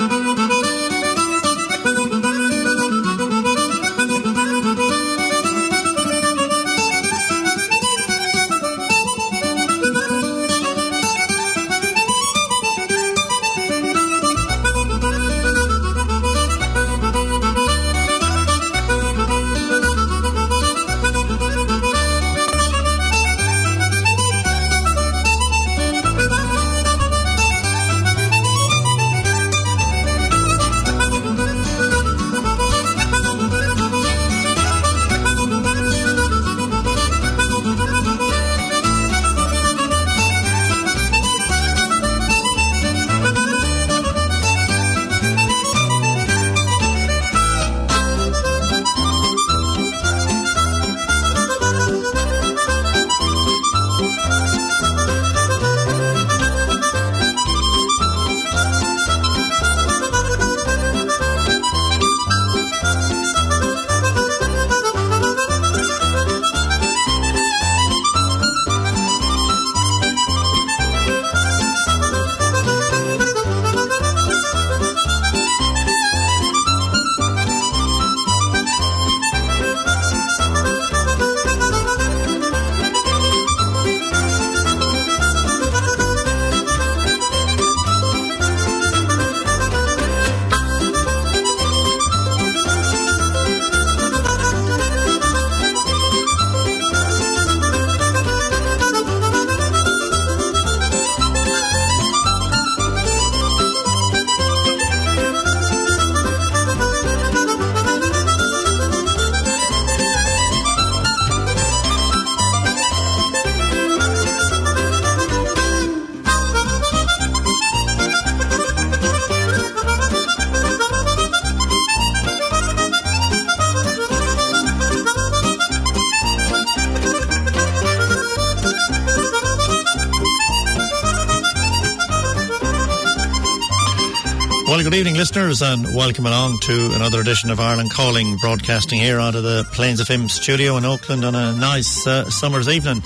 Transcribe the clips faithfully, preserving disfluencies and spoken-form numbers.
Well, good evening, listeners, and welcome along to another edition of Ireland Calling, broadcasting here out of the Plains F M studio in Oakland on a nice uh, summer's evening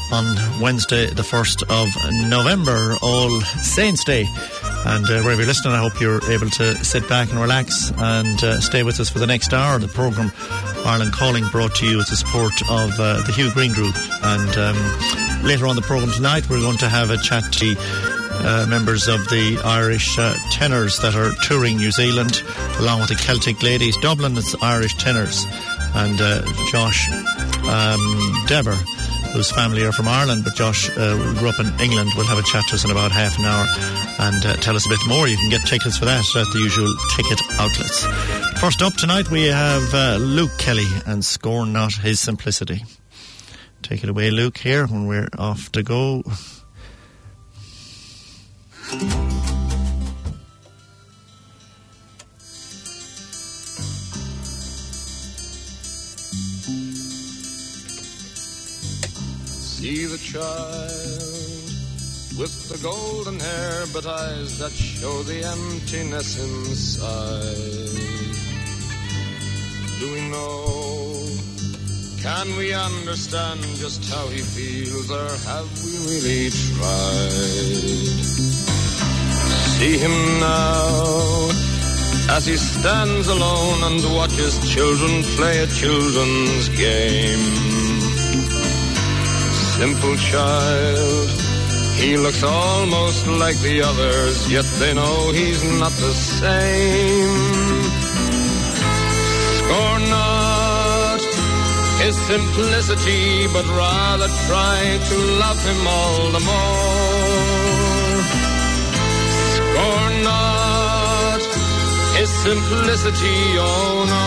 on Wednesday, the first of November, All Saints' Day. And uh, wherever you're listening, I hope you're able to sit back and relax and uh, stay with us for the next hour. The programme Ireland Calling, brought to you with the support of uh, the Hugh Green Group. And um, later on the programme tonight, we're going to have a chat to Uh, members of the Irish uh, tenors that are touring New Zealand, along with the Celtic Ladies. Dublin, it's Irish tenors. And uh, Josh um, Dever, whose family are from Ireland, but Josh uh, grew up in England, will have a chat to us in about half an hour and uh, tell us a bit more. You can get tickets for that at the usual ticket outlets. First up tonight, we have uh, Luke Kelly and Scorn Not His Simplicity. Take it away, Luke, here, when we're off to go. See the child with the golden hair, but eyes that show the emptiness inside. Do we know? Can we understand just how he feels, or have we really tried? See him now as he stands alone and watches children play a children's game. Simple child, he looks almost like the others, yet they know he's not the same. Scorn not his simplicity, but rather try to love him all the more. Scorn not his simplicity, oh no,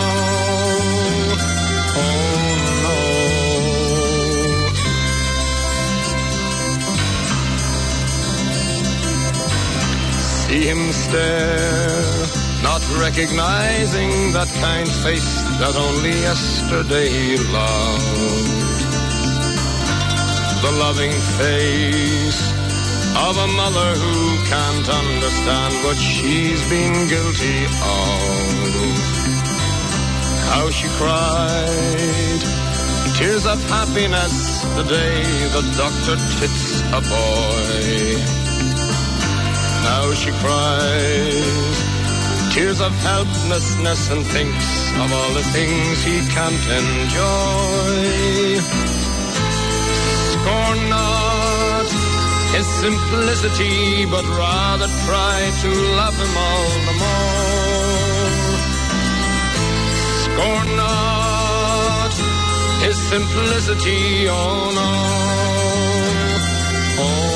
oh no. See him stare, not recognizing that kind face that only yesterday he loved. The loving face of a mother who can't understand what she's been guilty of. How she cried tears of happiness the day the doctor tits a boy. Now she cries tears of helplessness and thinks of all the things he can't enjoy. Scorn not his simplicity, but rather try to love him all the more. Scorn not his simplicity, oh no, oh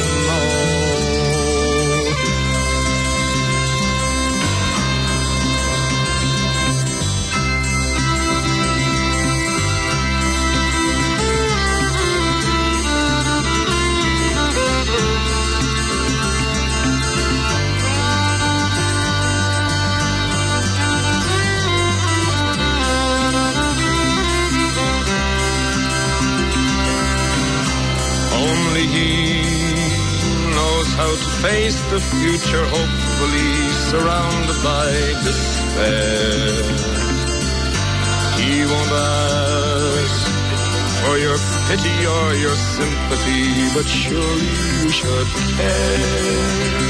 how to face the future hopefully, surrounded by despair. He won't ask for your pity or your sympathy, but surely you should care.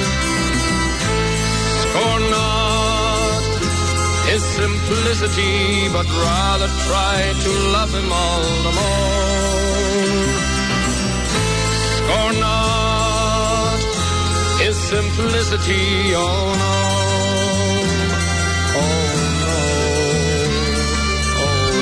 Scorn not his simplicity, but rather try to love him all the more. Scorn not his simplicity, oh no, oh no, oh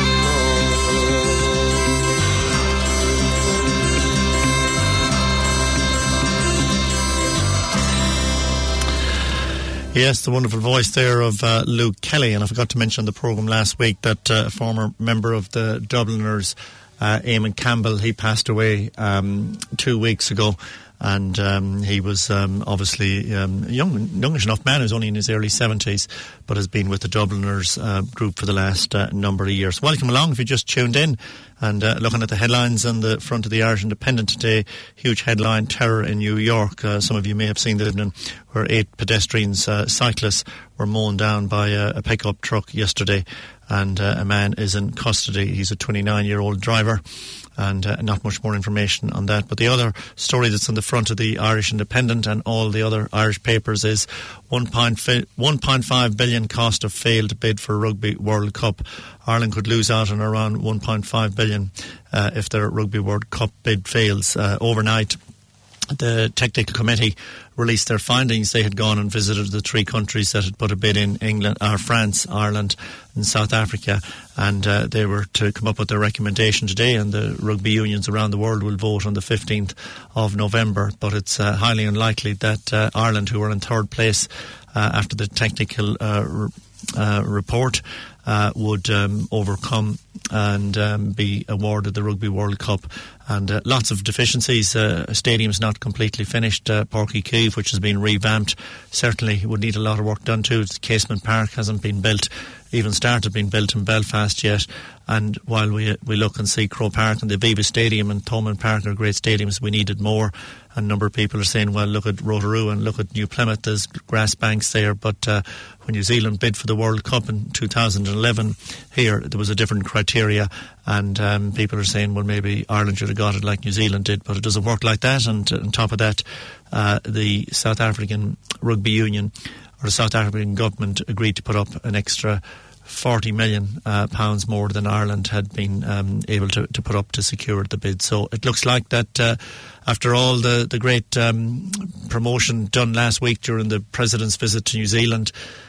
no. Yes, the wonderful voice there of uh, Luke Kelly. And I forgot to mention on the programme last week that uh, a former member of the Dubliners, uh, Eamon Campbell, he passed away um, two weeks ago. And um, he was um, obviously um, a young, youngish enough man. He was only in his early seventies, but has been with the Dubliners uh, group for the last uh, number of years. Welcome along if you just tuned in and uh, looking at the headlines on the front of the Irish Independent today. Huge headline, terror in New York. Uh, some of you may have seen the evening where eight pedestrians, uh, cyclists, were mown down by a, a pickup truck yesterday, and uh, a man is in custody. He's a twenty-nine-year-old driver. And uh, not much more information on that. But the other story that's on the front of the Irish Independent and all the other Irish papers is one point five billion cost of failed bid for Rugby World Cup. Ireland could lose out on around one point five billion uh, if their Rugby World Cup bid fails. Uh, overnight, the technical committee released their findings. They had gone and visited the three countries that had put a bid in, England, or France, Ireland and South Africa, and uh, they were to come up with their recommendation today, and the rugby unions around the world will vote on the fifteenth of November. But it's uh, highly unlikely that uh, Ireland, who are in third place uh, after the technical uh, r- uh, report, uh, would um, overcome and um, be awarded the Rugby World Cup. And uh, lots of deficiencies. Uh, stadium's not completely finished. Uh, Páirc Uí Chaoimh, which has been revamped, certainly would need a lot of work done too. Casement Park hasn't been built, even started being built in Belfast yet. And while we we look and see Croke Park and the Aviva Stadium and Thomond Park are great stadiums, we needed more. And a number of people are saying, well, look at Rotorua and look at New Plymouth, there's grass banks there. But uh, when New Zealand bid for the World Cup in two thousand eleven, here there was a different criteria, and um, people are saying, well, maybe Ireland should have got it like New Zealand did, but it doesn't work like that. And uh, on top of that, uh, the South African Rugby Union, or the South African government, agreed to put up an extra forty million uh, pounds more than Ireland had been um, able to, to put up to secure the bid. So it looks like that uh, after all the, the great um, promotion done last week during the President's visit to New Zealand,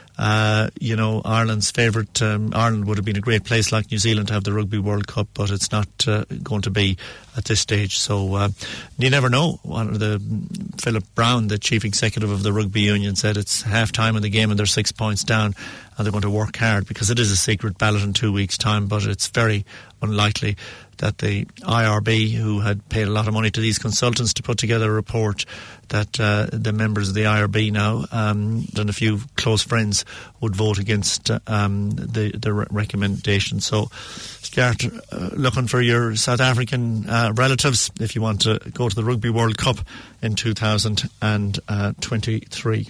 Uh, you know, Ireland's favourite, um, Ireland would have been a great place like New Zealand to have the Rugby World Cup, but it's not uh, going to be at this stage. So uh, you never know. One of the Philip Brown, the chief executive of the Rugby Union, said it's half time in the game and they're six points down and they're going to work hard, because it is a secret ballot in two weeks' time, but it's very unlikely that the I R B, who had paid a lot of money to these consultants to put together a report, that uh, the members of the I R B now um, and a few close friends would vote against uh, um, the, the re- recommendation. So start uh, looking for your South African uh, relatives if you want to go to the Rugby World Cup in two thousand twenty-three.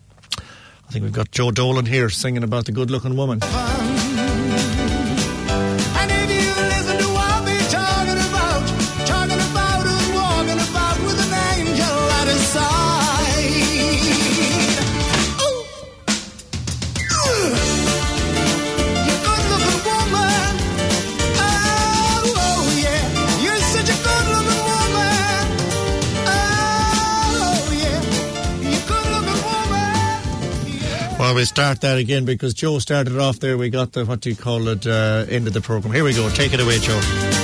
I think we've got Joe Dolan here singing about the good-looking woman. Well, we start that again because Joe started off there. We got the, what do you call it, uh, end of the programme. Here we go. Take it away, Joe.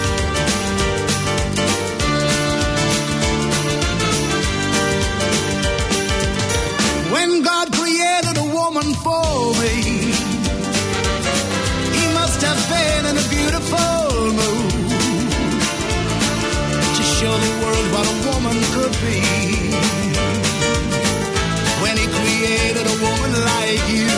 When God created a woman for me, He must have been in a beautiful mood to show the world what a woman could be. When He created a woman like you,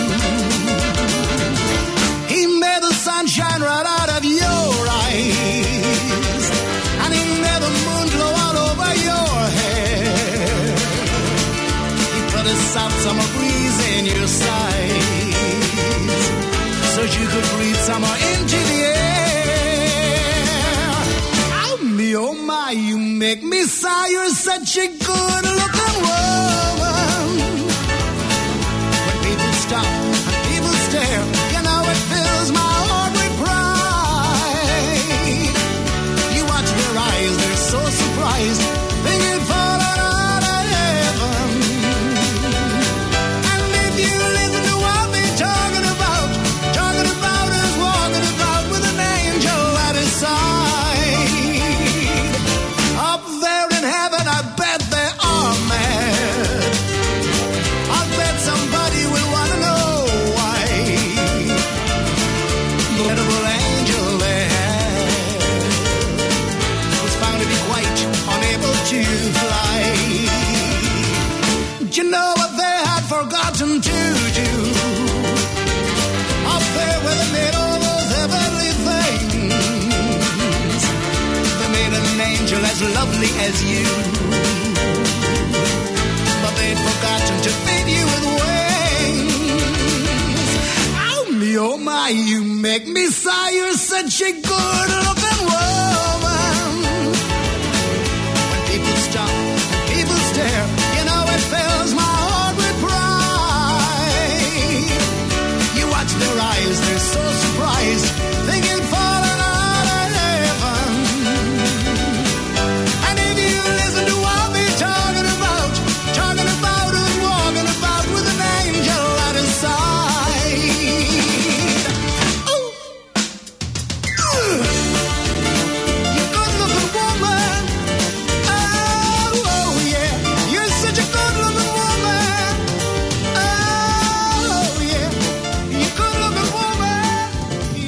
He made the sun shine right out of your eyes, and He made the moon glow all over your hair. He put a soft summer breeze in your sides, so you could breathe summer into the air. Oh me, oh my, you make me sigh. You're such a good looking woman. Stop and people stare, you know it fills my heart with pride. You watch their eyes, they're so surprised, they get fallen out of heaven. And if you listen to what they're talking about, talking about is walking about with an angel at his side. Up there in heaven, I bet they are mad. I bet somebody will want to know why the incredible angel they had was found to be quite unable to fly. Do you know what they had forgotten to do? Up there where they made all those heavenly things, they made an angel as lovely as you, but they'd forgotten to fit you with wings. Oh me, oh my, you make me sigh. You're such a good looking woman. When people stop, when people stare, you know it fills my heart with pride. You watch their eyes, they're so surprised, thinking falling out of heaven. And if you listen to what they're talking about, talking about who's walking about with an angel at his side. Ooh. Ooh. You good looking woman. Oh, oh yeah. You're such a good looking woman. Oh yeah. You good looking woman.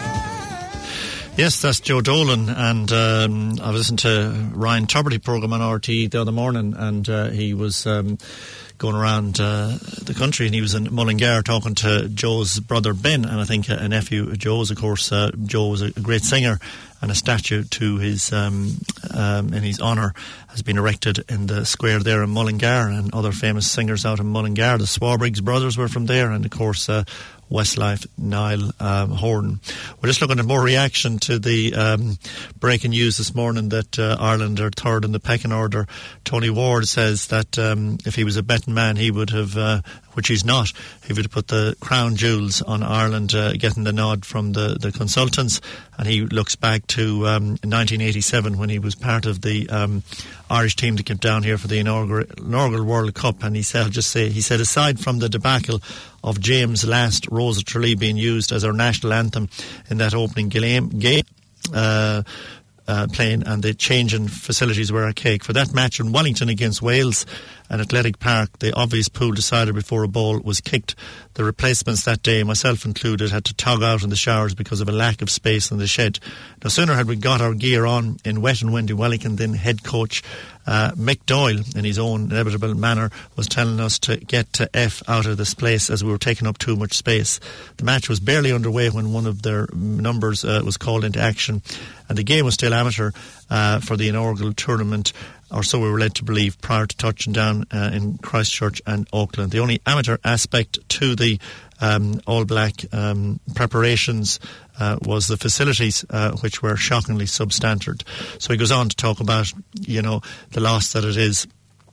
Yeah. Yes, that's Joe Dolan, and um, I was listening to Ryan Tuberty programme on R T E the other morning, and uh, he was um, going around uh, the country, and he was in Mullingar talking to Joe's brother Ben, and I think a nephew of Joe's. Of course, uh, Joe was a great singer, and a statue to his um, um, in his honour has been erected in the square there in Mullingar, and other famous singers out in Mullingar. The Swarbriggs brothers were from there, and of course uh, Westlife, Niall um, Horan. We're just looking at more reaction to the um, breaking news this morning that uh, Ireland are third in the pecking order. Tony Ward says that um, if he was a betting man, he would have, uh, which he's not, he would have put the crown jewels on Ireland, uh, getting the nod from the, the consultants. And he looks back to um, nineteen eighty-seven when he was part of the um, Irish team that came down here for the inaugural, inaugural World Cup. And he said, I'll just say, he said, aside from the debacle of James' last Rose of Tralee being used as our national anthem in that opening game, game uh, uh, playing, and the change in facilities were archaic. For that match in Wellington against Wales and Athletic Park, the obvious pool decided before a ball was kicked. The replacements that day, myself included, had to tug out in the showers because of a lack of space in the shed. No sooner had we got our gear on in wet and windy Wellington than head coach uh, Mick Doyle, in his own inevitable manner, was telling us to get to F out of this place as we were taking up too much space. The match was barely underway when one of their numbers uh, was called into action, and the game was still amateur uh, for the inaugural tournament, or so we were led to believe, prior to touching down uh, in Christchurch and Auckland. The only amateur aspect to the um, All Black um, preparations uh, was the facilities, uh, which were shockingly substandard. So he goes on to talk about, you know, the loss that it is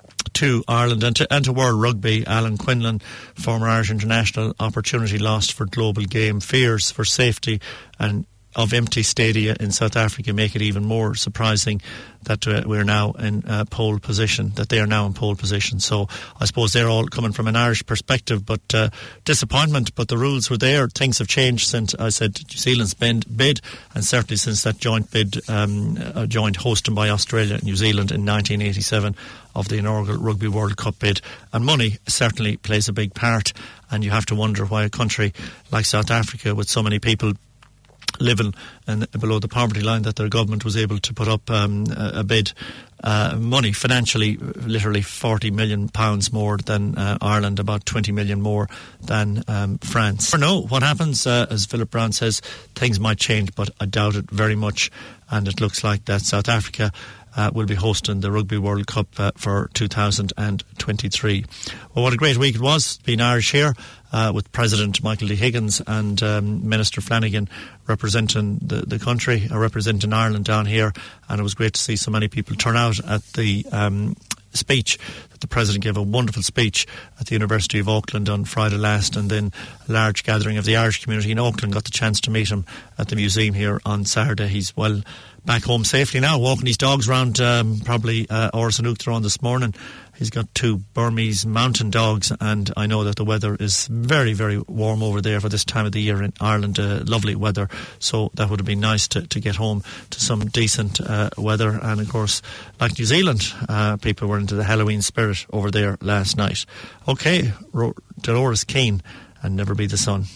to Ireland and to, and to World Rugby. Alan Quinlan, former Irish international, opportunity lost for global game, fears for safety and of empty stadia in South Africa make it even more surprising that uh, we're now in uh, pole position, that they are now in pole position. So I suppose they're all coming from an Irish perspective, but uh, disappointment, but the rules were there. Things have changed since, I said, New Zealand's bid, and certainly since that joint bid, um, a joint hosting by Australia and New Zealand in nineteen eighty-seven of the inaugural Rugby World Cup bid. And money certainly plays a big part, and you have to wonder why a country like South Africa, with so many people living in, below the poverty line, that their government was able to put up um, a, a bid uh, money financially, literally forty million pounds more than uh, Ireland, about twenty million more than um, France. I don't know what happens, uh, as Philip Brown says, things might change, but I doubt it very much, and it looks like that South Africa Uh, will be hosting the Rugby World Cup uh, for two thousand twenty-three. Well, what a great week it was, being Irish here, uh, with President Michael D. Higgins and um, Minister Flanagan representing the, the country, uh, representing Ireland down here, and it was great to see so many people turn out at the um, speech. That the President gave a wonderful speech at the University of Auckland on Friday last, and then a large gathering of the Irish community in Auckland got the chance to meet him at the museum here on Saturday. He's well back home safely now, walking his dogs around um, probably uh, Oris and Uachtaráin this morning. He's got two Burmese mountain dogs, and I know that the weather is very, very warm over there for this time of the year in Ireland. Uh, lovely weather, so that would have been nice to, to get home to some decent uh, weather. And of course, like New Zealand, uh, people were into the Halloween spirit over there last night. Okay, Ro- Dolores Keane and Never Be the Sun.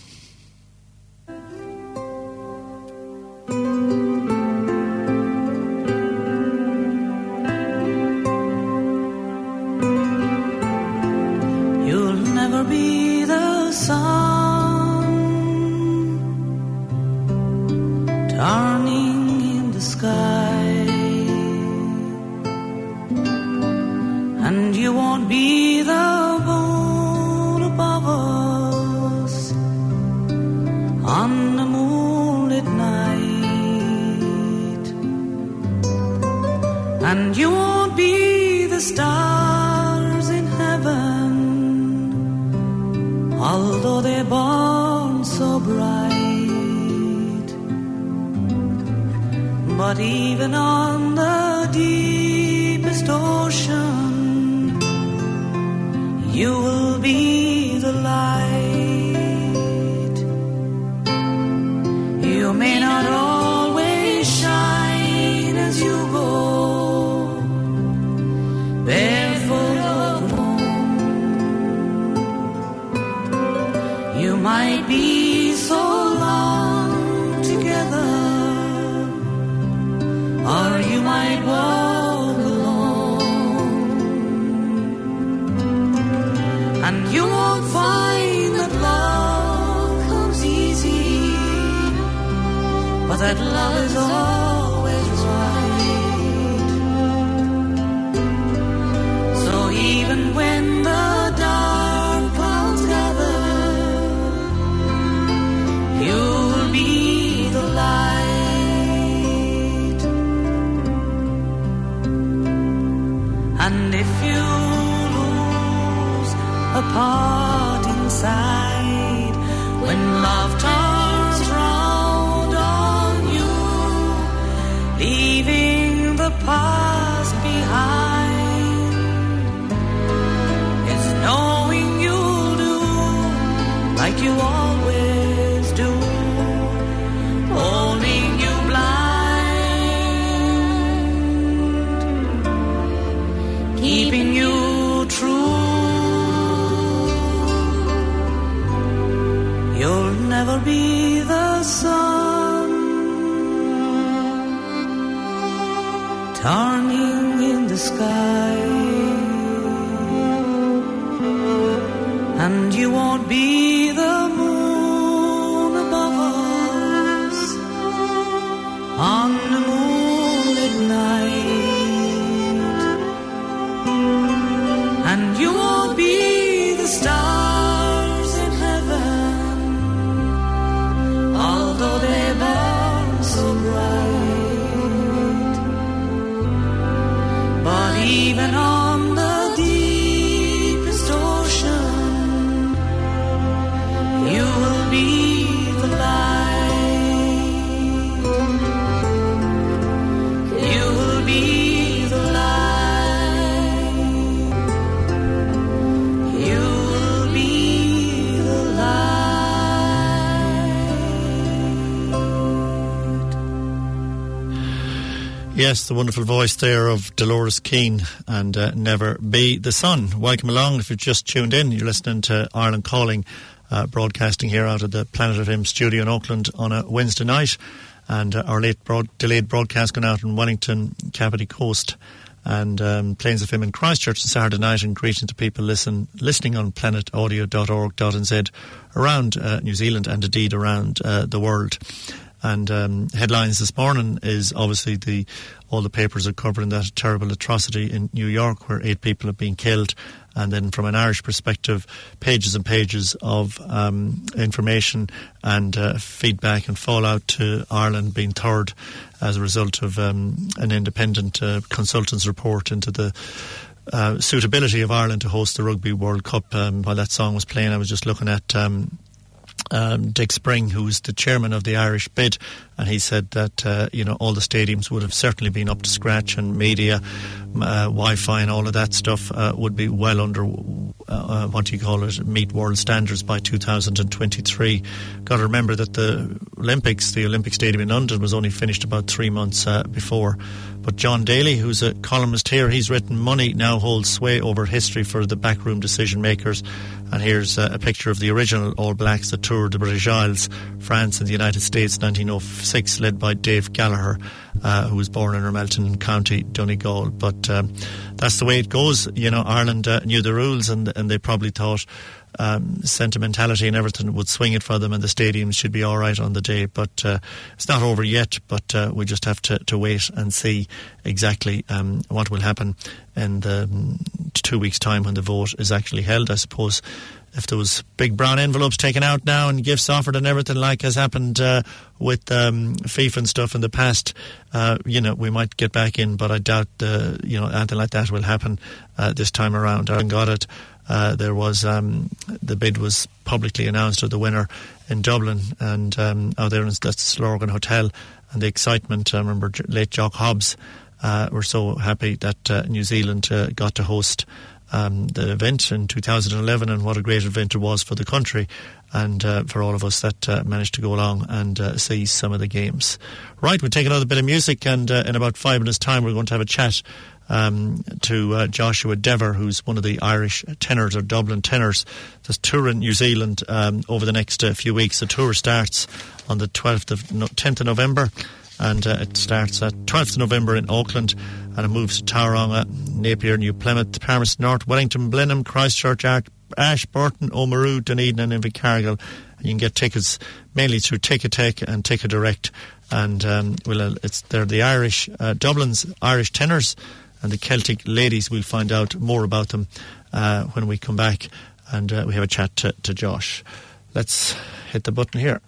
Be the sun turning in the sky, and you won't be the moon above us on the moonlit night, and you won't be the stars in heaven, although they burn so bright. But even on the deepest ocean, you will be the light. You may not always shine as you go barefoot or alone. You might be so long together, or you might walk alone, and you won't find that love comes easy, but that love is always right. So even when the dark clouds gather, you'll be the light. And if you lose a part inside, when love turns round on you, leaving the past behind, it's knowing you'll do like you always do, holding you blind, keeping you true. You'll never be the sun turning in the sky, and you won't be the moon above us on the moonlit night, and you won't be the stars in heaven, although they burn so bright. But even on the deepest ocean, you Yes, the wonderful voice there of Dolores Keane and uh, Never Be the Sun. Welcome along. If you've just tuned in, you're listening to Ireland Calling, uh, broadcasting here out of the Planet F M studio in Auckland on a Wednesday night. And uh, our late broad- delayed broadcast going out in Wellington, Cavity Coast, and um, Plains F M in Christchurch on Saturday night, and greeting to people listen, listening on planet audio dot org dot n z around uh, New Zealand and indeed around uh, the world. And um, headlines this morning is obviously the all the papers are covering that terrible atrocity in New York where eight people have been killed. And then from an Irish perspective, pages and pages of um, information and uh, feedback and fallout to Ireland being third as a result of um, an independent uh, consultant's report into the uh, suitability of Ireland to host the Rugby World Cup. Um, while that song was playing, I was just looking at Um, Um, Dick Spring, who's the chairman of the Irish bid, and he said that uh, you know all the stadiums would have certainly been up to scratch, and media, uh, Wi-Fi, and all of that stuff uh, would be well under uh, what do you call it, meet world standards by two thousand twenty-three. Got to remember that the Olympics, the Olympic Stadium in London, was only finished about three months uh, before. But John Daly, who's a columnist here, he's written "Money now holds sway over history for the backroom decision makers." And here's uh, a picture of the original All Blacks that toured the British Isles, France and the United States, nineteen oh six, led by Dave Gallagher, uh, who was born in Ermelton, County Donegal. But um, that's the way it goes. You know, Ireland uh, knew the rules, and and they probably thought um, sentimentality and everything would swing it for them, and the stadiums should be all right on the day. But uh, it's not over yet, but uh, we just have to, to wait and see exactly um, what will happen in the um, two weeks' time when the vote is actually held. I suppose if there was big brown envelopes taken out now and gifts offered and everything like has happened uh, with um, FIFA and stuff in the past, uh, you know, we might get back in, but I doubt, uh, you know, anything like that will happen uh, this time around. I got it. Uh, there was um, the bid was publicly announced of the winner in Dublin, and um, out there in the Slorgan Hotel, and the excitement. I remember late Jock Hobbs uh, were so happy that uh, New Zealand uh, got to host um, the event in two thousand eleven, and what a great event it was for the country and uh, for all of us that uh, managed to go along and uh, see some of the games. Right, we'll take another bit of music, and uh, in about five minutes' time we're going to have a chat Um, to uh, Joshua Dever, who's one of the Irish tenors or Dublin tenors that's touring New Zealand um, over the next uh, few weeks. The tour starts on the twelfth of no, tenth of November, and uh, it starts at twelfth of November in Auckland, and it moves to Tauranga, Napier, New Plymouth, Palmerston North, Wellington, Blenheim, Christchurch, Ashburton, Oamaru, Dunedin and Invercargill. You can get tickets mainly through Ticketek and Ticket Direct, and um, well, it's they're the Irish uh, Dublin's Irish tenors and the Celtic ladies. We'll find out more about them uh, when we come back, and uh, we have a chat to, to Josh. Let's hit the button here.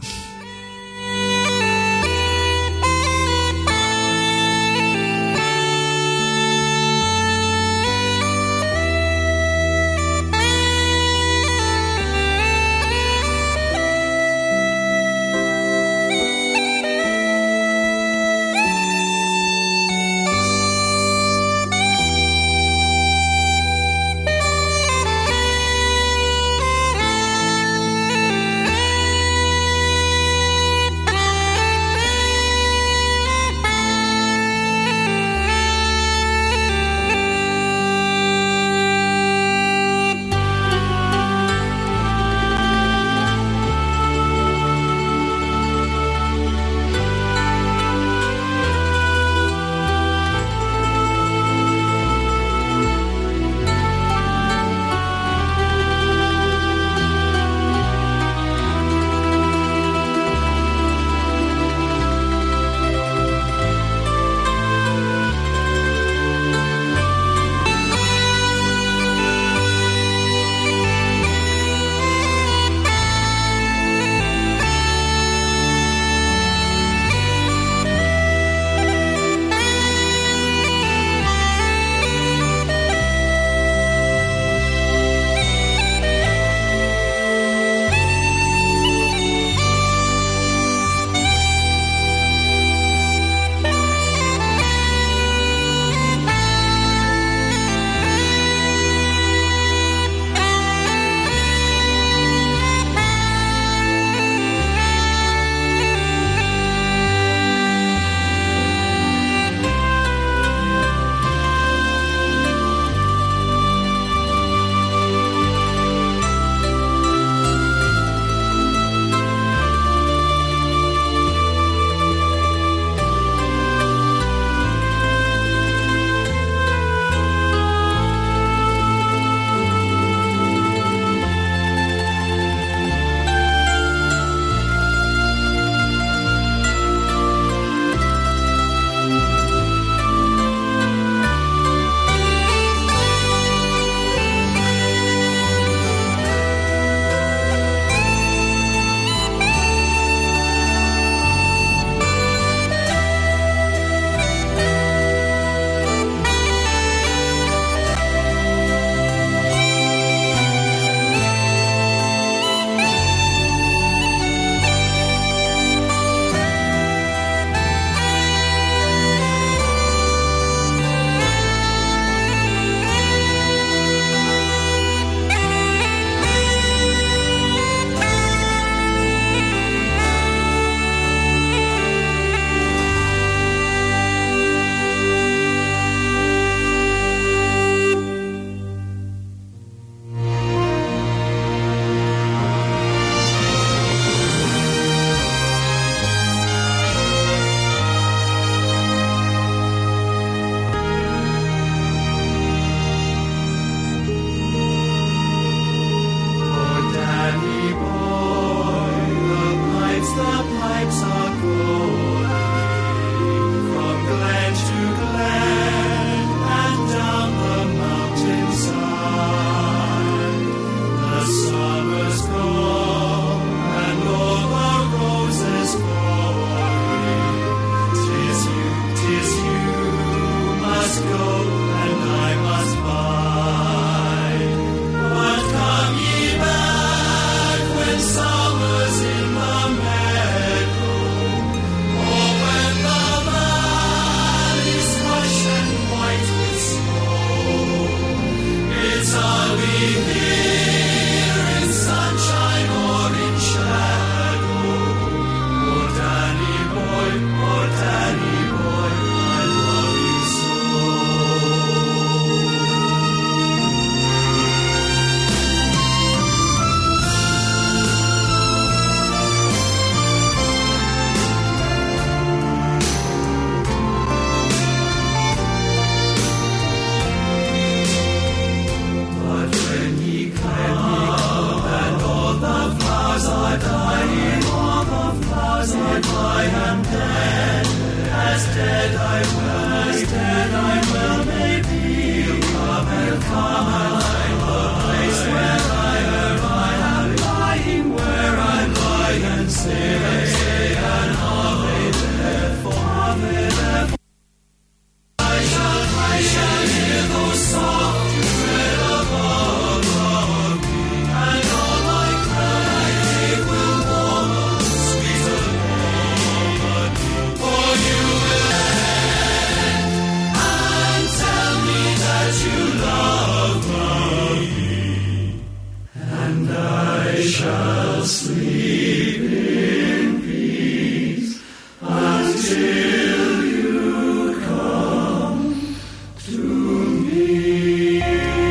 shall sleep in peace until you come to me.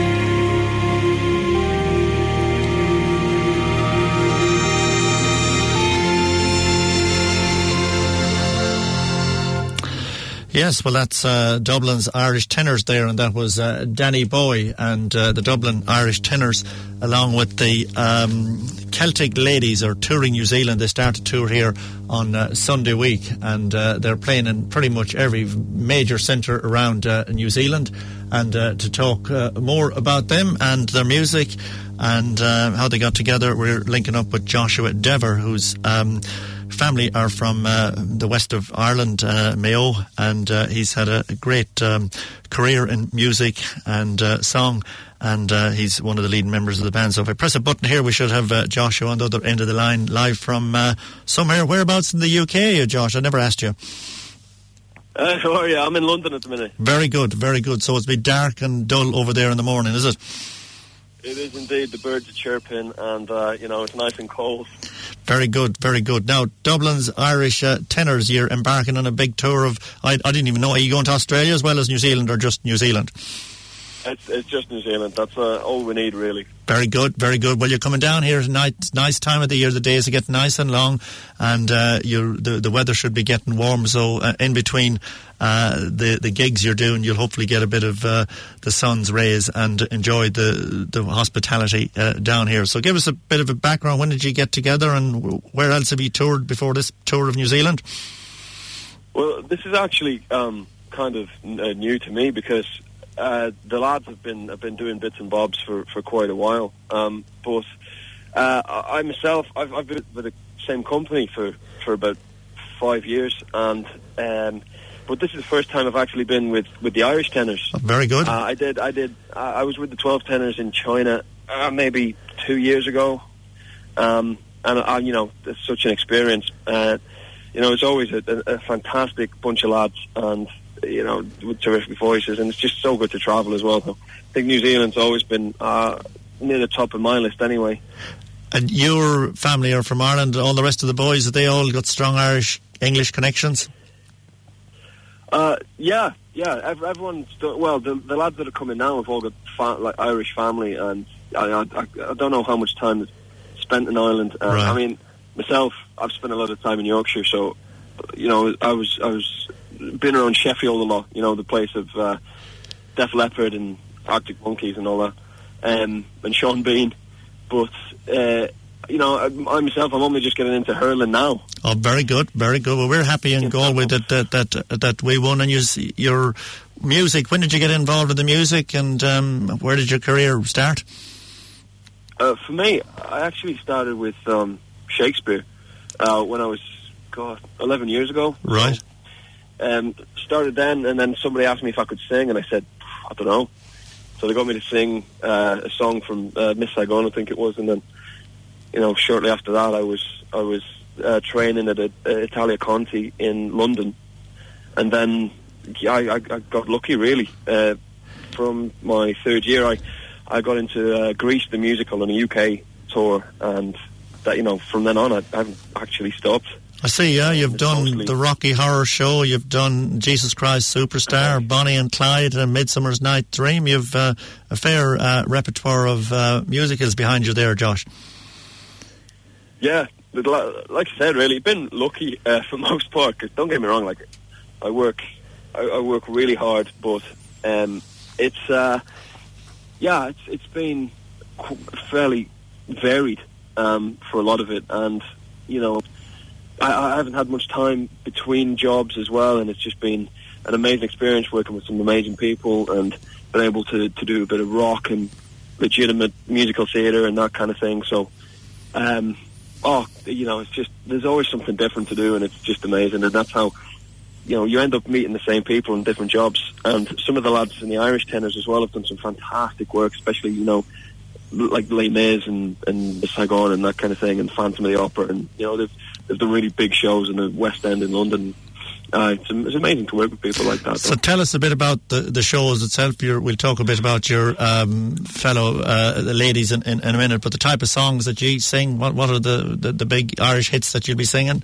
Yes, well, that's uh, Dublin's Irish Tenors there, and that was uh, Danny Boy and uh, the Dublin Irish Tenors, along with the um, Celtic Ladies, are touring New Zealand. They start a tour here on uh, Sunday week, and uh, they're playing in pretty much every major centre around uh, New Zealand. And uh, to talk uh, more about them and their music and uh, how they got together, we're linking up with Joshua Dever, who's... Um, family are from uh, the west of Ireland, uh, Mayo, and uh, he's had a, a great um, career in music and uh, song, and uh, he's one of the leading members of the band. So if I press a button here, we should have uh, Joshua on the other end of the line, live from uh, somewhere. Whereabouts in the U K, Josh? I never asked you. Uh, how are you? I'm in London at the minute. Very good, very good. So it's been dark and dull over there in the morning, is it? It is indeed. The birds are chirping, and uh, you know, it's nice and cold. Very good, very good. Now, Dublin's Irish uh, Tenors, you're embarking on a big tour of... I, I didn't even know. Are you going to Australia as well as New Zealand, or just New Zealand? It's, it's just New Zealand. That's uh, all we need, really. Very good, very good. Well, you're coming down here tonight. Nice time of the year. The days are getting nice and long, and uh, you're, the, the weather should be getting warm. So uh, in between uh, the, the gigs you're doing, you'll hopefully get a bit of uh, the sun's rays and enjoy the, the hospitality uh, down here. So give us a bit of a background. When did you get together, and where else have you toured before this tour of New Zealand? Well, this is actually um, kind of uh, new to me, because Uh, the lads have been have been doing bits and bobs for, for quite a while. Um, but uh, I myself, I've, I've been with the same company for, for about five years, and um, but this is the first time I've actually been with, with the Irish Tenors. Oh, very good. Uh, I did, I did. I was with the twelve Tenors in China uh, maybe two years ago, um, and uh, you know, it's such an experience. Uh, you know, it's always a, a, a fantastic bunch of lads, and you know, with terrific voices, and it's just so good to travel as well. So I think New Zealand's always been uh, near the top of my list anyway. And your family are from Ireland, all the rest of the boys, have they all got strong Irish, English connections? Uh, yeah, yeah, everyone's, well, the, the lads that are coming now have all got fa- like Irish family, and I, I, I don't know how much time is spent in Ireland. Uh, right. I mean, myself, I've spent a lot of time in Yorkshire, so, you know, I was, I was, been around Sheffield a lot, you know, the place of uh, Def Leppard and Arctic Monkeys and all that, um, and Sean Bean. But, uh, you know, I, I myself, I'm only just getting into hurling now. Oh, very good, very good. Well, we're happy in Galway that that, that that we won. And you, your music, when did you get involved with the music, and um, where did your career start? Uh, for me, I actually started with um, Shakespeare uh, when I was, God, eleven years ago. Right. So, Um, started then, and then somebody asked me if I could sing, and I said, I don't know. So they got me to sing uh, a song from uh, Miss Saigon, I think it was, and then, you know, shortly after that, I was I was uh, training at a, a Italia Conti in London, and then yeah, I, I, I got lucky really. Uh, from my third year, I I got into uh, Grease the musical on a U K tour, and that, you know, from then on, I, I haven't actually stopped. I see, yeah, you've It's done mostly- the Rocky Horror Show, you've done Jesus Christ Superstar, Bonnie and Clyde, and Midsummer's Night Dream. You've uh, a fair uh, repertoire of uh, musicals behind you there, Josh. Yeah, but li- like I said, really, been lucky uh, for the most part. Because don't get me wrong, like I work, I, I work really hard, but um, it's uh, yeah, it's it's been qu- fairly varied um, for a lot of it, and you know, I, I haven't had much time between jobs as well, and it's just been an amazing experience working with some amazing people and been able to to do a bit of rock and legitimate musical theatre and that kind of thing. So. Um, Oh, you know, it's just, there's always something different to do, and it's just amazing. And that's how, you know, you end up meeting the same people in different jobs. And some of the lads in the Irish Tenors as well have done some fantastic work, especially, you know, like Les Mis and, and the Saigon and that kind of thing, and Phantom of the Opera. And, you know, they've, they've done really big shows in the West End in London. uh, it's, it's amazing to work with people like that. So tell us a bit about the, the shows itself. You're, we'll talk a bit about your um, fellow uh, the ladies in, in, in a minute, but the type of songs that you sing, what, what are the, the, the big Irish hits that you'll be singing?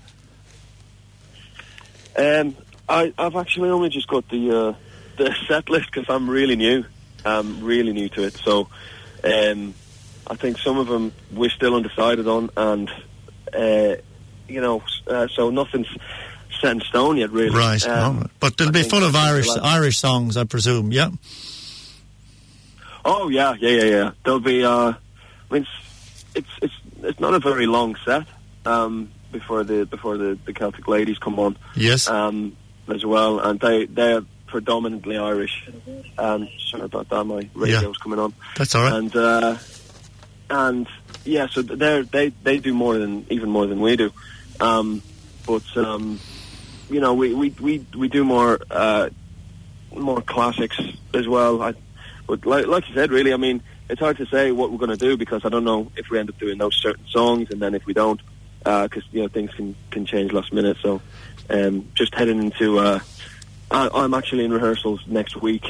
Um, I, I've actually only just got the uh, the set list because I'm really new. I'm really new to it, so um, I think some of them we're still undecided on, and uh, you know, uh, so nothing's set in stone yet, really. Right, um, oh, but they'll I be think full of Irish like, Irish songs, I presume. Yeah. Oh yeah, yeah, yeah, yeah. There'll be. Uh, I mean, it's, it's it's it's not a very long set um, before the before the, the Celtic Ladies come on. Yes. Um, as well, and they they're predominantly Irish. Um, sorry about that. My radio's Yeah. coming on. That's all right. And uh, and yeah, so they they they do more than even more than we do. Um, but um, you know, we, we, we, we do more uh, more classics as well. I, but like like you said, really, I mean, it's hard to say what we're going to do because I don't know if we end up doing those certain songs, and then if we don't, because uh, you know things can, can change last minute. So um, just heading into, uh, I, I'm actually in rehearsals next week.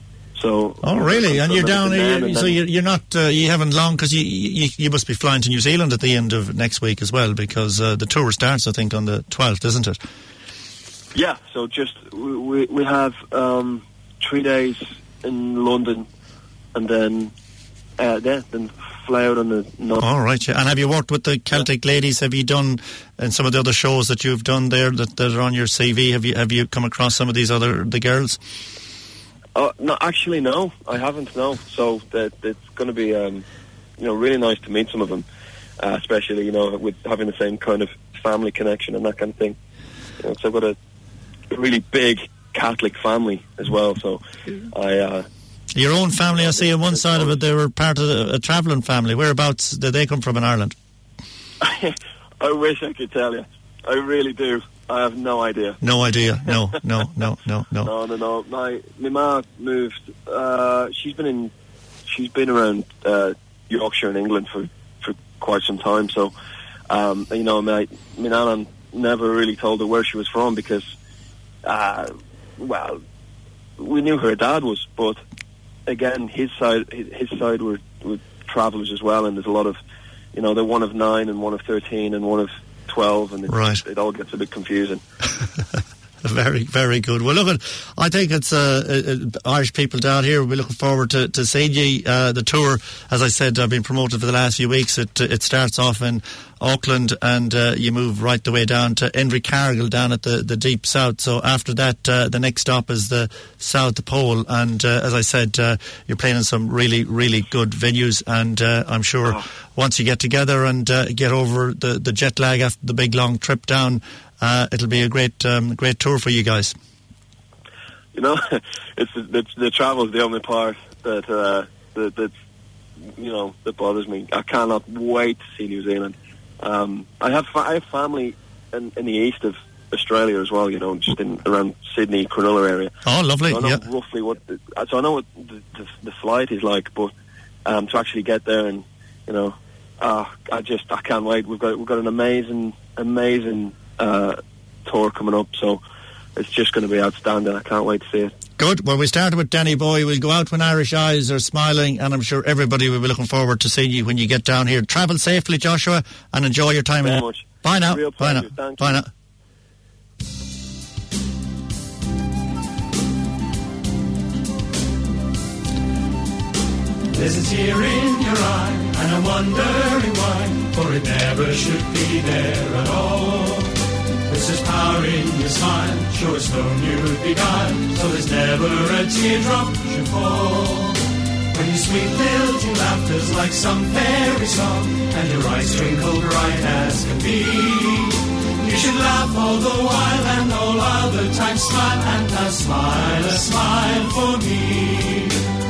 So oh really? And you're down here, and so you're, you're not uh, you haven't long because you, you you must be flying to New Zealand at the end of next week as well because uh, the tour starts I think on the twelfth, isn't it? Yeah. So just we we, we have um, three days in London, and then uh, yeah, then fly out on the ninth. All right. Yeah. And have you worked with the Celtic Ladies? Have you done and some of the other shows that you've done there that, that are on your C V? Have you have you come across some of these other the girls? Uh, no, actually, no, I haven't. No, so that it's going to be, um, you know, really nice to meet some of them, uh, especially you know with having the same kind of family connection and that kind of thing. You know, so I've got a really big Catholic family as well. So I. Uh, Your own family, I see on one side of it, they were part of a, a travelling family. Whereabouts did they come from in Ireland? I wish I could tell you. I really do. I have no idea. No idea. No, no, no, no, no. No, no, no. My my ma moved. Uh, she's been in. She's been around uh, Yorkshire and England for, for quite some time. So, um, you know, my my nana never really told her where she was from because, uh, well, we knew her dad was, but again, his side his, his side were, were travellers as well, and there's a lot of, you know, they're one of nine and one of thirteen and one of twelve, and it, right. it all gets a bit confusing. Very, very good. Well, look, I think it's uh, uh, Irish people down here. We're looking forward to, to seeing you. Uh, the tour, as I said, I've been promoted for the last few weeks. It it starts off in Auckland and uh, you move right the way down to Invercargill down at the, the deep south. So after that, uh, the next stop is the South Pole. And uh, as I said, uh, you're playing in some really, really good venues. And uh, I'm sure oh. once you get together and uh, get over the, the jet lag after the big long trip down, Uh, it'll be a great, um, great tour for you guys. You know, it's the, the travel is the only part that uh, that that you know that bothers me. I cannot wait to see New Zealand. Um, I have fa- I have family in, in the east of Australia as well. You know, just in around Sydney, Cronulla area. Oh, lovely! So I know yeah. roughly what. The, so I know what the, the, the flight is like, but um, to actually get there and you know, uh, I just I can't wait. We've got we've got an amazing, amazing. Uh, tour coming up, so it's just going to be outstanding. I can't wait to see it. Good. Well, we started with Danny Boy. We'll go out when Irish eyes are smiling, and I'm sure everybody will be looking forward to seeing you when you get down here. Travel safely, Joshua, and enjoy your time. Very in much. Bye now. Real Bye now. Thank Bye you. now. There's a tear in your eye, and I'm wondering why, for it never should be there at all. There's such power in your smile, sure as stone you'd beguile, so there's never a teardrop should fall. When your sweet lilting laughter's like some fairy song, and your eyes twinkle bright as can be, you should laugh all the while, and all other times smile, and a smile, a smile for me.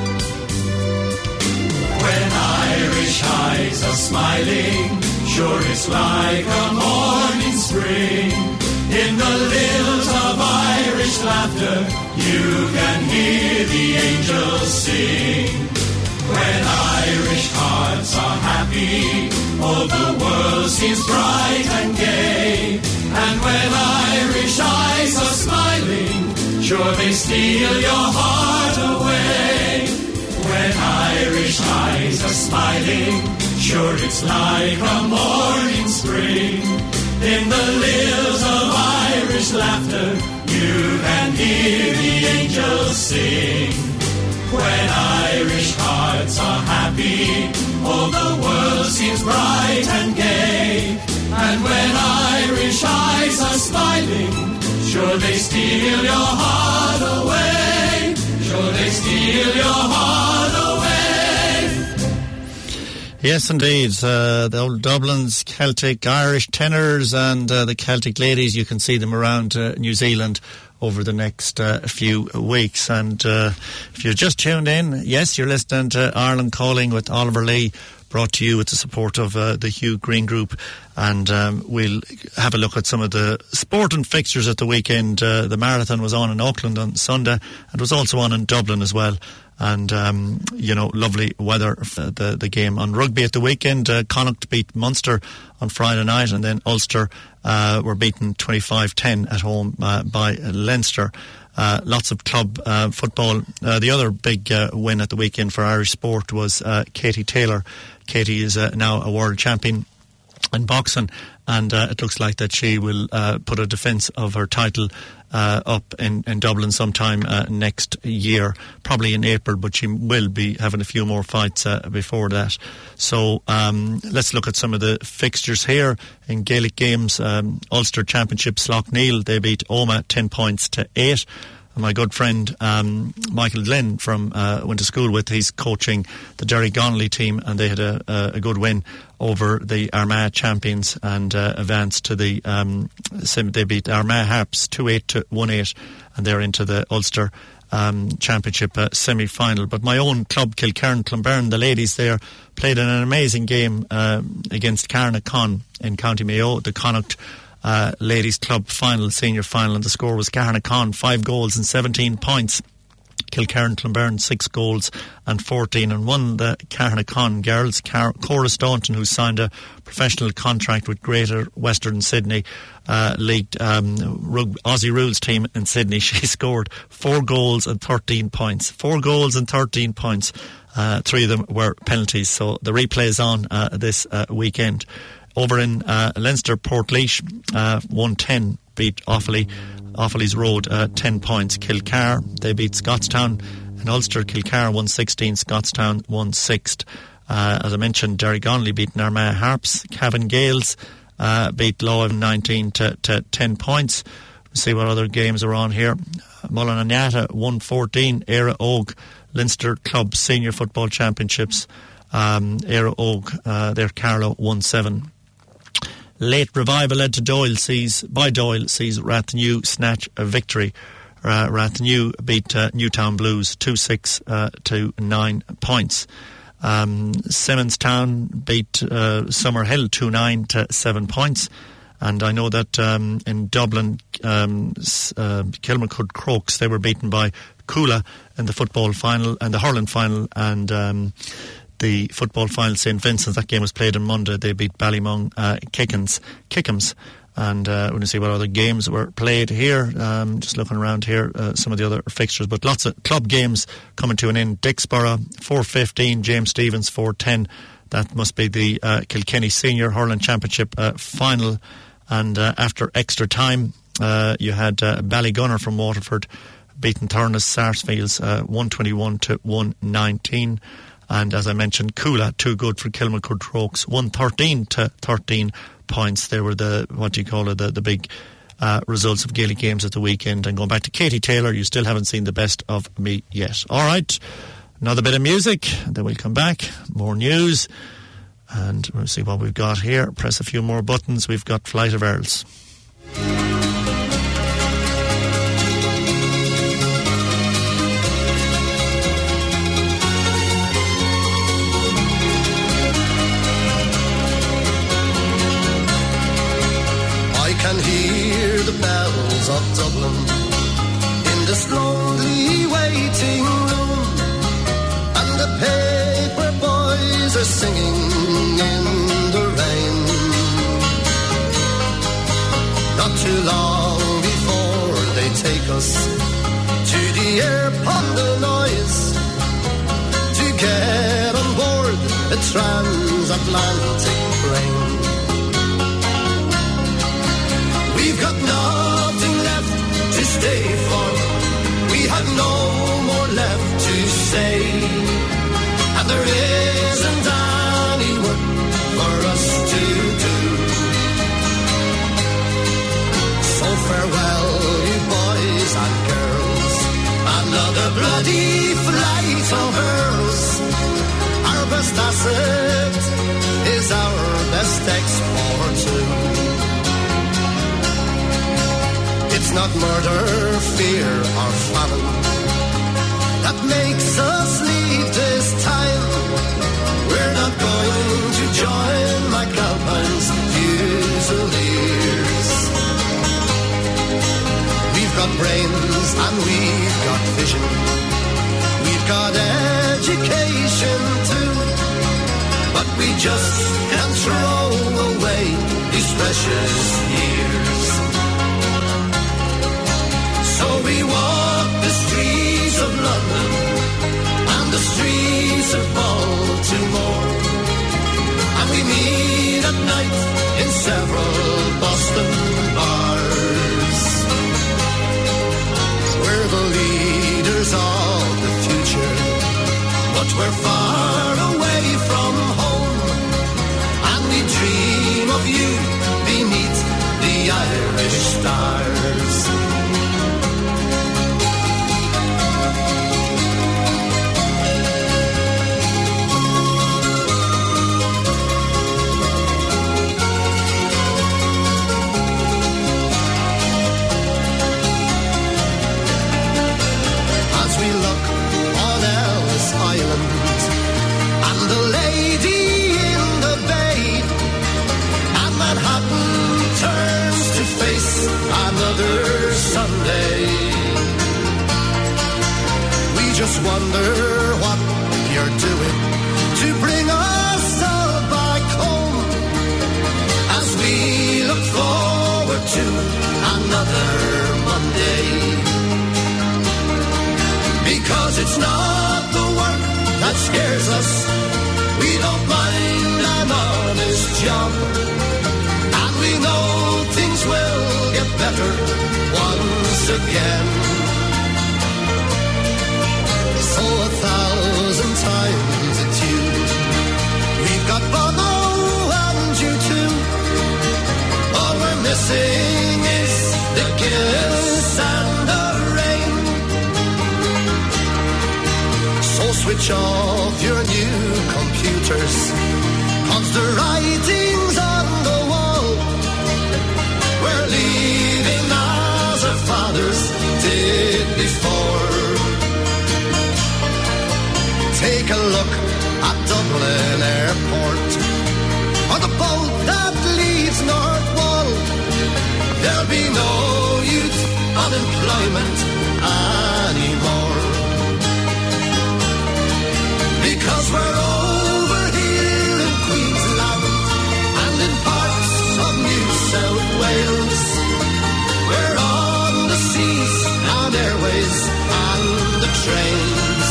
When Irish eyes are smiling, sure it's like a morning spring. In the lilt of Irish laughter, you can hear the angels sing. When Irish hearts are happy, all the world seems bright and gay. And when Irish eyes are smiling, sure they steal your heart away. When Irish eyes are smiling, sure it's like a morning spring. In the lilt of Irish laughter, you can hear the angels sing. When Irish hearts are happy, all the world seems bright and gay. And when Irish eyes are smiling, sure they steal your heart away. Sure they steal your heart away. Yes, indeed. Uh, the old Dublin's Celtic Irish tenors and uh, the Celtic ladies, you can see them around uh, New Zealand over the next uh, few weeks. And uh, if you're just tuned in, yes, you're listening to Ireland Calling with Oliver Lee, brought to you with the support of uh, the Hugh Green Group. And um, we'll have a look at some of the sporting fixtures at the weekend. Uh, the marathon was on in Auckland on Sunday and was also on in Dublin as well. And, um, you know, lovely weather for the, the game. On rugby at the weekend, uh, Connacht beat Munster on Friday night, and then Ulster uh, were beaten twenty-five ten at home uh, by Leinster. Uh, lots of club uh, football. Uh, the other big uh, win at the weekend for Irish sport was uh, Katie Taylor. Katie is uh, now a world champion in boxing, and uh, it looks like that she will uh, put a defence of her title uh, up in, in Dublin sometime uh, next year, probably in April, but she will be having a few more fights uh, before that. So um, let's look at some of the fixtures here in Gaelic games. Um, Ulster Championship, Slough-Neil, they beat Omagh ten points to eight. My good friend um, Michael Glenn from uh, went to school with, he's coaching the Derry Connolly team, and they had a, a, a good win over the Armagh champions and uh, advanced to the um, they beat Armagh Harps two eight to one eight, and they're into the Ulster um, Championship uh, semi-final. But my own club, Kilcairn Clonberne, the ladies there played in an amazing game uh, against Carnacon in County Mayo. The Connacht Uh, ladies club final, senior final, and the score was Carnacon five goals and seventeen points. Kilcairn Clonberne six goals and fourteen, and won the Carnacon girls. Car- Cora Staunton, who signed a professional contract with Greater Western Sydney uh, League um, rug- Aussie Rules team in Sydney, she scored four goals and thirteen points. Four goals and thirteen points. Uh, three of them were penalties. So the replay is on uh, this uh, weekend. Over in uh, Leinster, Portlaoise uh, one ten beat Offaly, Offaly's Road uh, ten points. Kilcar, they beat Scottstown. In Ulster, Kilcar one sixteen, Scottstown one six. Uh, as I mentioned, Derry Connolly beat Armagh Harps. Cavan Gales uh, beat Lough nineteen to, to ten points. We'll see what other games are on here. Mullinaneata one fourteen, Éire Óg, Leinster Club Senior Football Championships. Um, Éire Óg, uh, their Carlow one seven. Late Revival led to Doyle sees by Doyle sees Rathnew snatch a victory. Uh, Rathnew beat uh, Newtown Blues two six uh, to nine points. Um, Simonstown beat uh, Summerhill two nine to seven points. And I know that um, in Dublin, um, uh, Kilmacud Crokes, they were beaten by Coola in the football final and the hurling final, and um, the football final, Saint Vincent's, that game was played on Monday. They beat Ballymong uh, Kickens, Kickums. And uh, we're going to see what other games were played here. Um, just looking around here, uh, some of the other fixtures. But lots of club games coming to an end. Dixborough, four fifteen. James Stephens, four ten. That must be the uh, Kilkenny Senior Hurling Championship uh, final. And uh, after extra time, uh, you had uh, Ballygunner from Waterford beating Thurles Sarsfields uh, one twenty-one to one nineteen. And as I mentioned, Coola, too good for Kilmacud Crokes, one thirteen to thirteen points. They were the, what do you call it, the, the big uh, results of Gaelic games at the weekend. And going back to Katie Taylor, you still haven't seen the best of me yet. All right, another bit of music, then we'll come back. More news, and we'll see what we've got here. Press a few more buttons. We've got Flight of Earls. Can hear the bells of Dublin in this lonely waiting room, and the paper boys are singing in the rain. Not too long before they us to the air Pondenoise to get on board the transatlantic train. We've got nothing left to stay for. We have no more left to say, and there isn't any work for us to do. So farewell, you boys and girls. Another bloody flight of hers. Our best asset is our best export too. It's not murder, fear, or famine that makes us leave this time. We're not going to join McAlpine's Fusiliers. We've got brains and we've got vision. We've got education too. But we just can't throw away these precious years. So we walk the streets of London and the streets of Baltimore, and we meet at night in several Boston bars. We're the leaders of the future, but we're far away from home, and we dream of you beneath the Irish stars. Another Sunday. We just wonder what you're doing to bring us all back home, as we look forward to another Monday. Because it's not the work that scares us. We don't mind an honest job, and we know things will get better once again. So a thousand times it's you. We've got Bono and you too. All we're missing is the kiss and the rain. So switch off your new computers, 'cause the writing's on the wall. We're leaving as our fathers did before. Take a look at Dublin Airport, or the boat that leaves North Wall. There'll be no youth unemployment anymore, because we're over here in Queensland and in parts of New South Wales. We're on the seas and airways and the trains.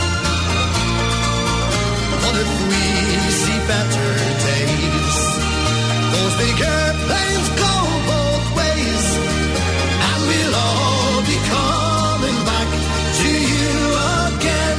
But if we see better days, those big airplanes go both ways, and we'll all be coming back to you again.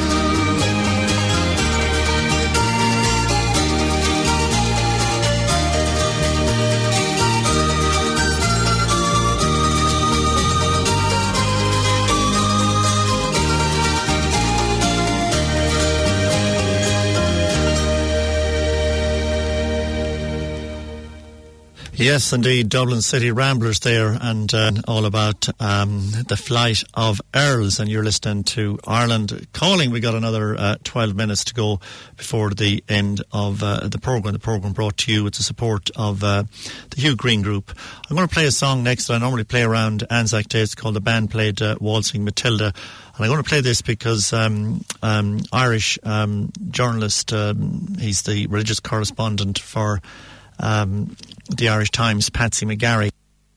Yes, indeed, Dublin City Ramblers there, and uh, all about um, the flight of Earls, and you're listening to Ireland Calling. We got another uh, twelve minutes to go before the end of uh, the programme. The programme brought to you with the support of uh, the Hugh Green Group. I'm going to play a song next that I normally play around Anzac Day. It's called The Band Played uh, Waltzing Matilda. And I'm going to play this because um, um, Irish um, journalist, um, he's the religious correspondent for um, the Irish Times, Patsy McGarry.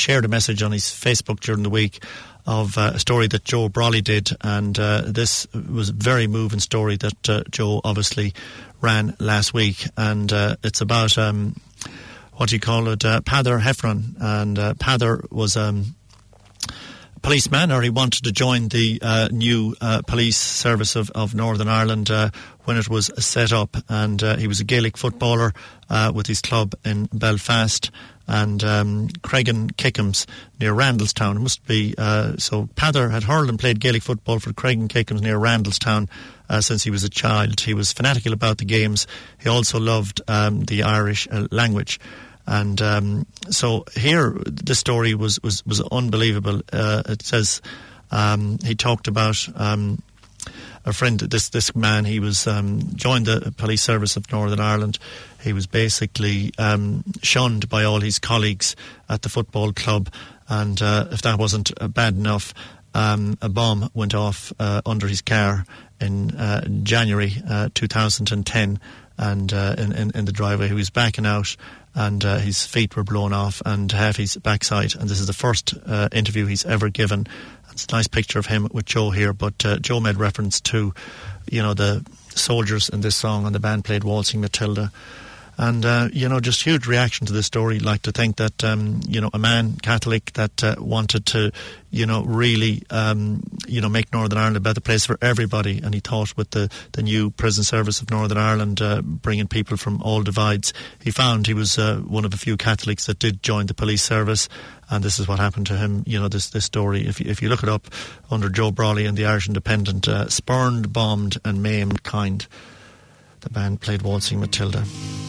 shared a message on his Facebook during the week of uh, a story that Joe Brawley did, and uh, this was a very moving story that uh, Joe obviously ran last week, and uh, it's about um, what do you call it, uh, Pather Heffron, and uh, Pather was um, a policeman, or he wanted to join the uh, new uh, police service of, of Northern Ireland uh, when it was set up, and uh, he was a Gaelic footballer uh, with his club in Belfast, and um, Cregan Kickham's near Randallstown. It must be, uh, so Pather had hurled and played Gaelic football for Cregan Kickham's near Randallstown uh, since he was a child. He was fanatical about the games. He also loved um, the Irish uh, language. And um, so here, the story was, was, was unbelievable. Uh, it says um, he talked about um, a friend, this this man, he was um, joined the police service of Northern Ireland. He was basically um, shunned by all his colleagues at the football club, and uh, if that wasn't uh, bad enough, um, a bomb went off uh, under his car in uh, January uh, two thousand ten, and uh, in, in, in the driveway. He was backing out, and uh, his feet were blown off and half his backside, and this is the first uh, interview he's ever given. It's a nice picture of him with Joe here, but uh, Joe made reference to, you know, the soldiers in this song, and the band played Waltzing Matilda. And, uh, you know, just huge reaction to this story. Like to think that, um, you know, a man, Catholic, that uh, wanted to, you know, really, um, you know, make Northern Ireland a better place for everybody. And he thought with the, the new prison service of Northern Ireland, uh, bringing people from all divides, he found he was uh, one of a few Catholics that did join the police service. And this is what happened to him, you know, this this story. If you, if you look it up under Joe Brawley and the Irish Independent, uh, spurned, bombed and maimed kind. The band played Waltzing Matilda.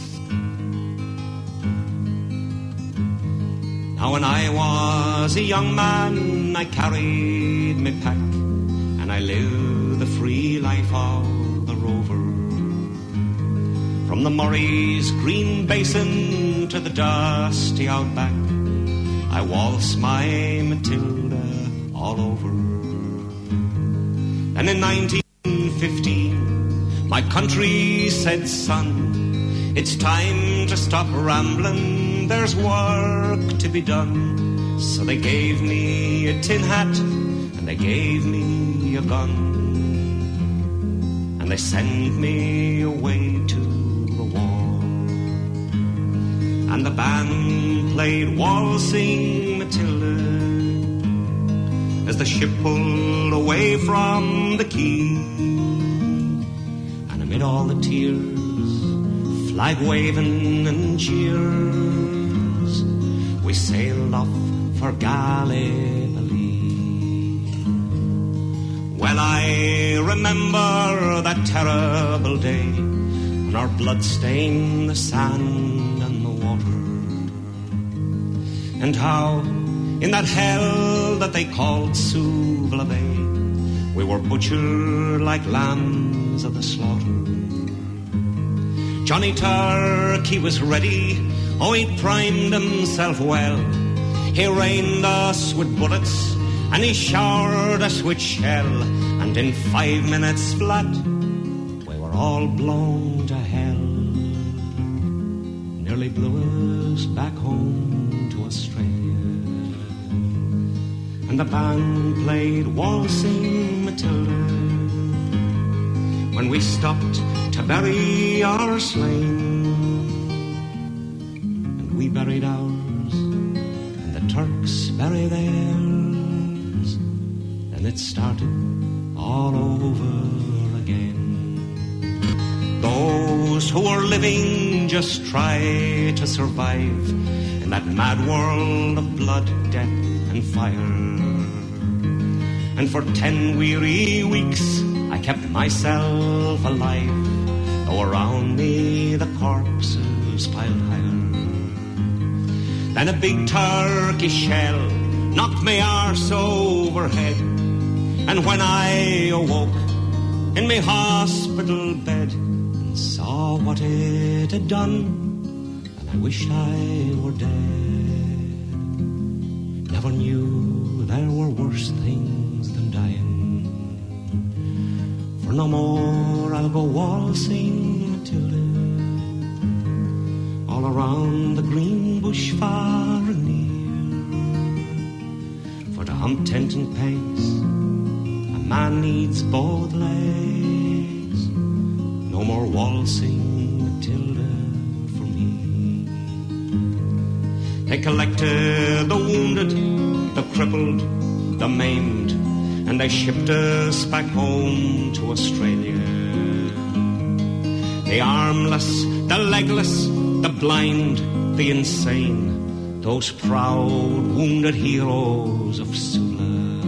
Now when I was a young man, I carried me pack, and I lived the free life of a rover. From the Murray's green basin to the dusty outback, I waltzed my Matilda all over. And in nineteen fifteen, my country said, son, it's time to stop rambling, there's work to be done. So they gave me a tin hat, and they gave me a gun, and they sent me away to the war. And the band played Waltzing Matilda as the ship pulled away from the quay. And amid all the tears, flag waving and cheers, we sailed off for Gallipoli. Well, I remember that terrible day when our blood stained the sand and the water, and how in that hell that they called Suvla Bay, we were butchered like lambs of the slaughter. Johnny Turkey was ready, oh, he primed himself well. He rained us with bullets, and he showered us with shell, and in five minutes flat, we were all blown to hell. Nearly blew us back home to Australia. And the band played Waltzing Matilda when we stopped to bury our slain. And we buried ours, and the Turks buried theirs, and it started all over again. Those who are living just try to survive in that mad world of blood, death and fire. And for ten weary weeks I kept myself alive, though around me the corpses piled higher. Then a big turkey shell knocked my arse overhead, and when I awoke in my hospital bed and saw what it had done, and I wished I were dead. Never knew there were worse things than dying. For no more I'll go waltzing Matilda all around the green bush far and near. I'm tenting pace. A man needs both legs. No more waltzing Matilda for me. They collected the wounded, the crippled, the maimed, and they shipped us back home to Australia. The armless, the legless, the blind, the insane, those proud, wounded heroes of Sula.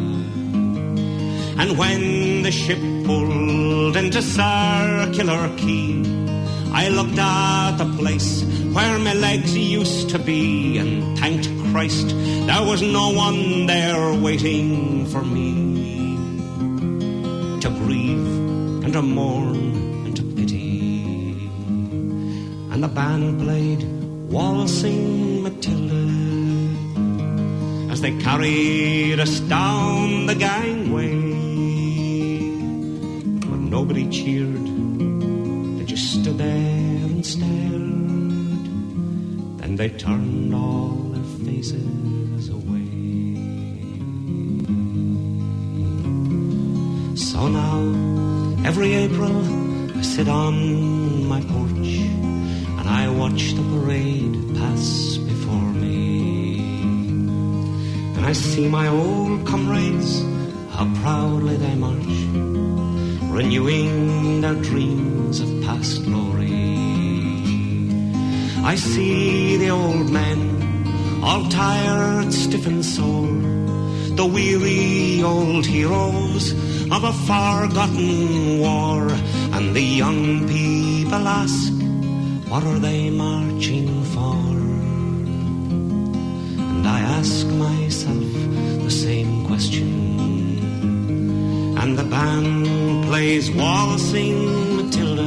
And when the ship pulled into Circular Quay, I looked at the place where my legs used to be and thanked Christ there was no one there waiting for me to grieve and to mourn and to pity. And the band played Waltzing Matilda as they carried us down the gangway. But nobody cheered, they just stood there and stared. Then they turned all their faces away. So now, every April, I sit on my porch and I watch the parade pass before me. And I see my old comrades, how proudly they march, renewing their dreams of past glory. I see the old men, all tired, stiff and sore, the weary old heroes of a forgotten war. And the young people ask, what are they marching for? And I ask myself the same question. And the band plays Waltzing Matilda,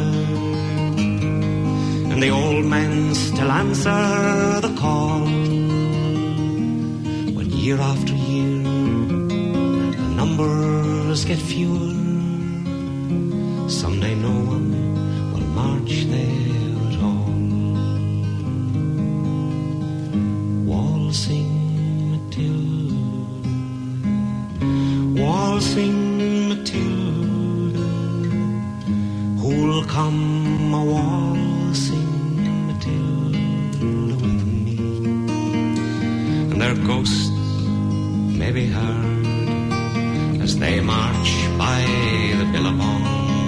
and the old men still answer the call. When year after year the numbers get fewer, someday no one will march there at all. Waltzing Matilda, waltzing Matilda, who'll come a waltzing Matilda with me? And their ghosts may be heard as they march by the billabong.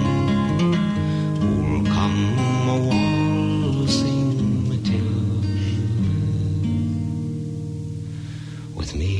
Who'll come a waltzing Matilda with me?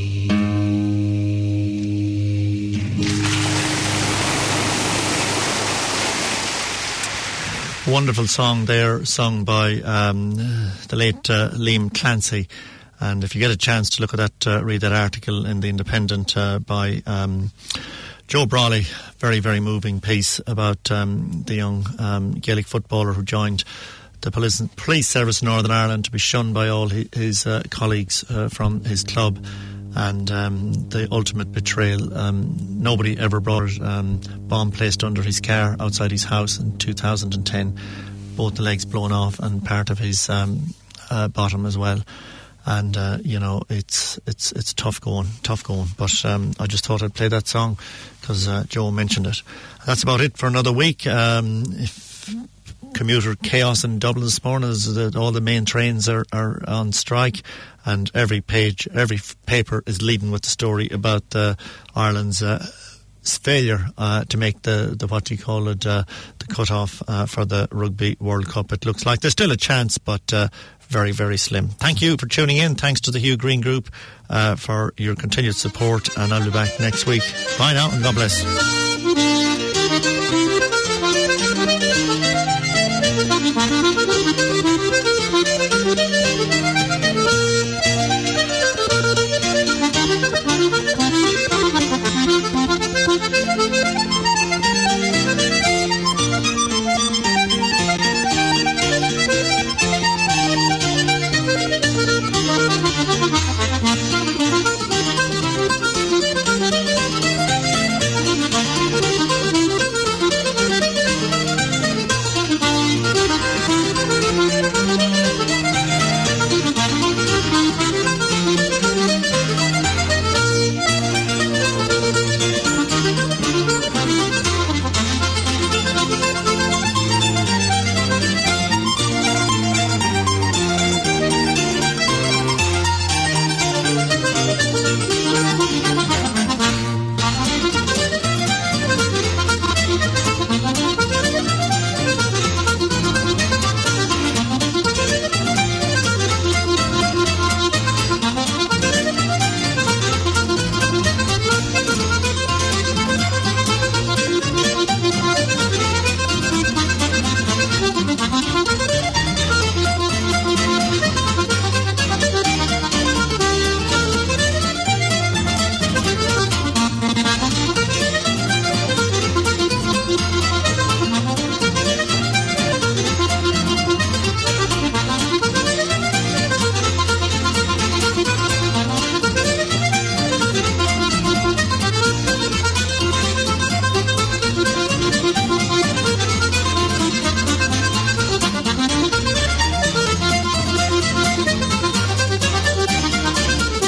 Wonderful song there, sung by um, the late uh, Liam Clancy. And if you get a chance to look at that, uh, read that article in The Independent uh, by um, Joe Brawley, very, very moving piece about um, the young um, Gaelic footballer who joined the police, police service in Northern Ireland to be shunned by all his, his uh, colleagues uh, from his club. And um, the ultimate betrayal. Um, nobody ever brought um, bomb placed under his car outside his house in two thousand ten. Both the legs blown off and part of his um, uh, bottom as well. And uh, you know, it's it's it's tough going, tough going. But um, I just thought I'd play that song because uh, Joe mentioned it. That's about it for another week. Um, if commuter chaos in Dublin this morning is that all the main trains are, are on strike, and every page, every f- paper is leading with the story about uh, Ireland's uh, failure uh, to make the, the what do you call it, uh, the cut-off uh, for the Rugby World Cup. It looks like there's still a chance, but uh, very, very slim. Thank you for tuning in. Thanks to the Hugh Green Group uh, for your continued support, and I'll be back next week. Bye now, and God bless.